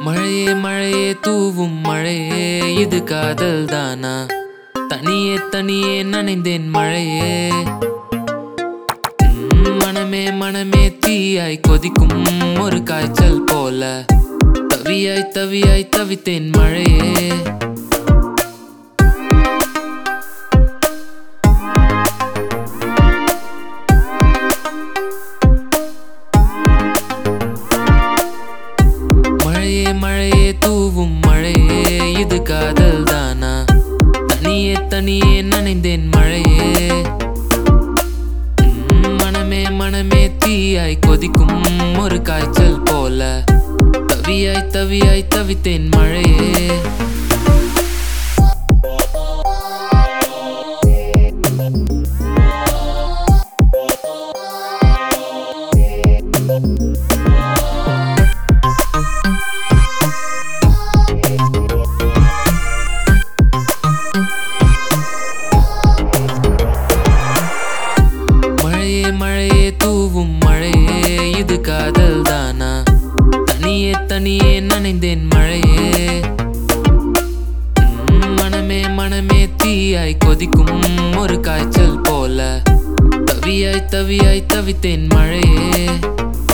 மழையே மழையே தூவும் மழையே இது காதல் தானா? தனியே தனியே நனைந்தேன் மழையே. மனமே மனமே தீயாய் கொதிக்கும் ஒரு காய்ச்சல் போல தவியாய் தவியாய் தவித்தேன் மழையே. மழையே மழையே தூவும் மழையே இது காதல் தானா? தனியே தனியே நனைந்தேன் மழையே. மனமே மனமே தீயாய் கொதிக்கும் ஒரு காய்ச்சல் போல தவியாய் தவியாய் தவித்தேன் மழையே. மழையே தூவும் மழையே இது காதல் தானா? தனியே தனியே நனைந்தேன் மழையே. மனமே மனமே தீயாய் கொதிக்கும் ஒரு காய்ச்சல் போல தவியாய் தவியாய் தவித்தேன் மழையே.